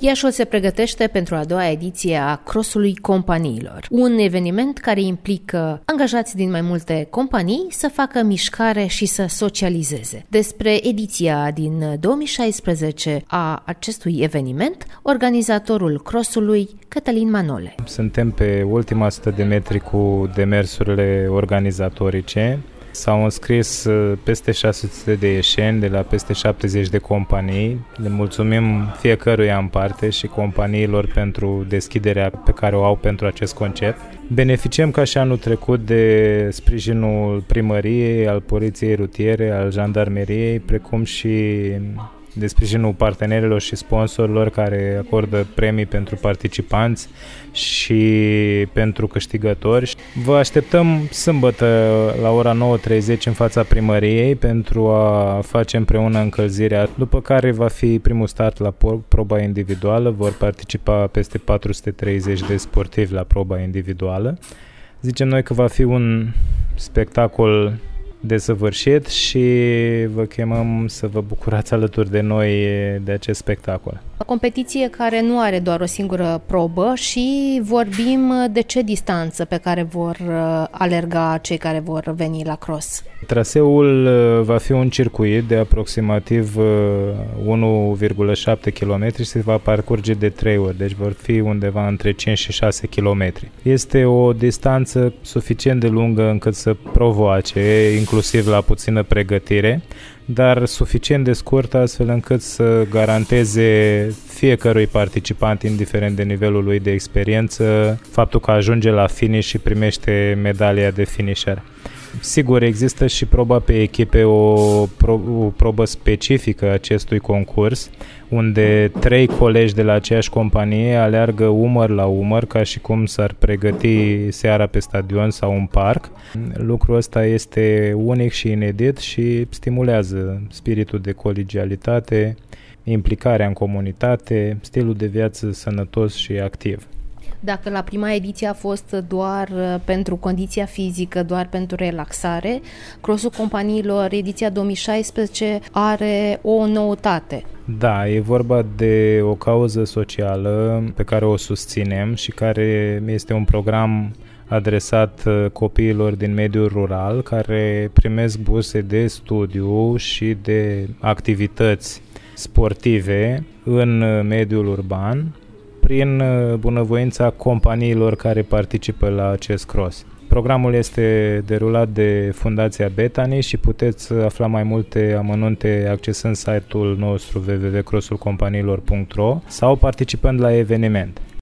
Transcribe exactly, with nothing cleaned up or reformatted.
Iașul se pregătește pentru a doua ediție a Crossului Companiilor, un eveniment care implică angajați din mai multe companii să facă mișcare și să socializeze. Despre ediția din două mii șaisprezece a acestui eveniment, organizatorul Crossului, Cătălin Manole. Suntem pe ultima sută de metri cu demersurile organizatorice. S-au înscris peste șase sute de ieșeni de la peste șaptezeci de companii. Le mulțumim fiecăruia în parte și companiilor pentru deschiderea pe care o au pentru acest concept. Beneficiem ca și anul trecut de sprijinul primăriei, al poliției rutiere, al jandarmeriei, precum și de sprijinul partenerilor și sponsorilor care acordă premii pentru participanți și pentru câștigători. Vă așteptăm sâmbătă la ora nouă treizeci în fața primăriei pentru a face împreună încălzirea, după care va fi primul start la proba individuală. Vor participa peste patru sute treizeci de sportivi la proba individuală. Zicem noi că va fi un spectacol desăvârșit și vă chemăm să vă bucurați alături de noi de acest spectacol. O competiție care nu are doar o singură probă și vorbim de ce distanță pe care vor alerga cei care vor veni la cross. Traseul va fi un circuit de aproximativ unu virgulă șapte kilometri și se va parcurge de trei ori, deci vor fi undeva între cinci și șase kilometri. Este o distanță suficient de lungă încât să provoace, inclusiv la puțină pregătire, dar suficient de scurtă astfel încât să garanteze fiecărui participant, indiferent de nivelul lui de experiență, faptul că ajunge la finish și primește medalia de finisher. Sigur, există și proba pe echipe, o, pro, o probă specifică acestui concurs, unde trei colegi de la aceeași companie aleargă umăr la umăr, ca și cum s-ar pregăti seara pe stadion sau un parc. Lucrul ăsta este unic și inedit și stimulează spiritul de colegialitate, implicarea în comunitate, stilul de viață sănătos și activ. Dacă la prima ediție a fost doar pentru condiția fizică, doar pentru relaxare, Crossul Companiilor, ediția două mii șaisprezece, are o noutate. Da, e vorba de o cauză socială pe care o susținem și care este un program adresat copiilor din mediul rural care primesc burse de studiu și de activități sportive în mediul urban, prin bunăvoința companiilor care participă la acest cross. Programul este derulat de Fundația Bethany și puteți afla mai multe amănunte accesând site-ul nostru w w w punct crossul companiilor punct r o sau participând la eveniment.